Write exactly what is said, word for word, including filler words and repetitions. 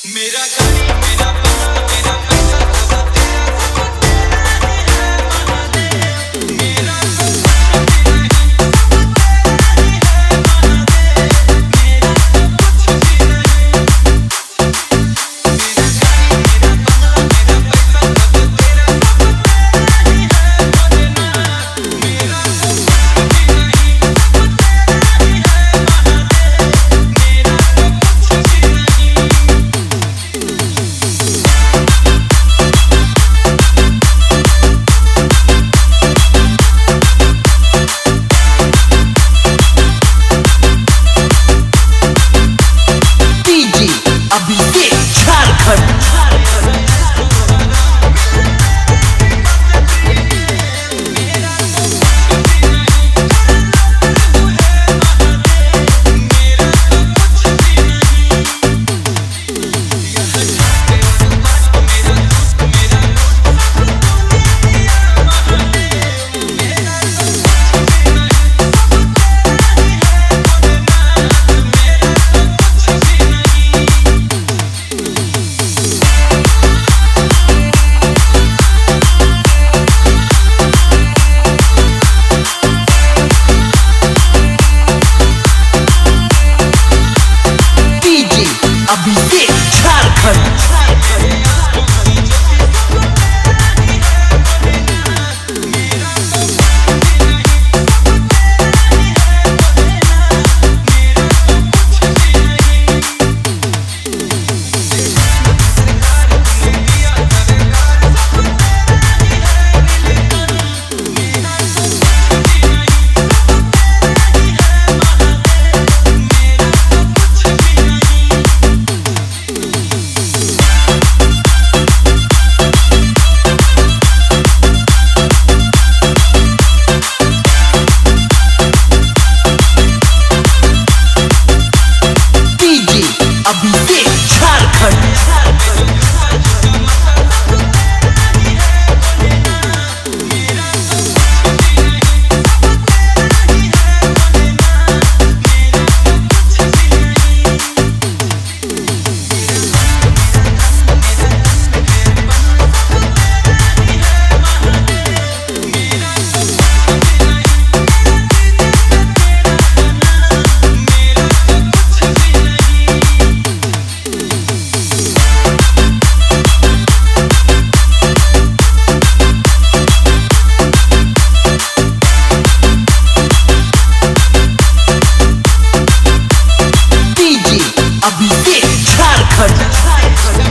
मेरा गाड़ी मेरा बंगला मेरा पैसा सब तेरा सब तेरा ही है महादेव। मेरा सब कुछ भी नहीं सब तेरा ही है महादेव। मेरा सब कुछ भी नहीं। मेरा गाड़ी मेरा बंगला मेरा पैसा सब तेरा सब तेरा ही है भोलेनाथ। मेरा सब कुछ भी नहीं सब तेरा ही है महादेव। मेरा सब कुछ भी नहीं। अभिषेक झारखंड अभिषेक झारखंड अभिषेक झारखंड अभिषेक झारखंड।